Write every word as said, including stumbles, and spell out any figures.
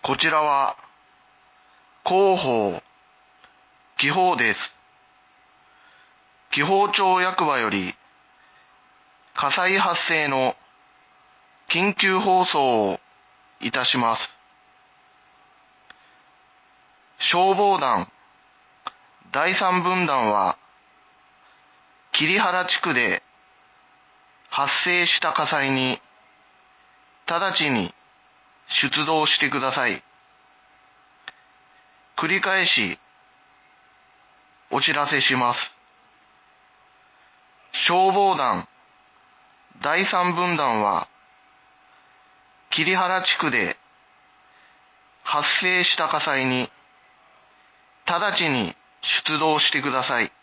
こちらは広報、気泡です。気泡町役場より火災発生の緊急放送をいたします。消防団だいさん分団は桐原地区で発生した火災に直ちに出動してください。繰り返しお知らせします。消防団だいさん分団は桐原地区で発生した火災に直ちに出動してください。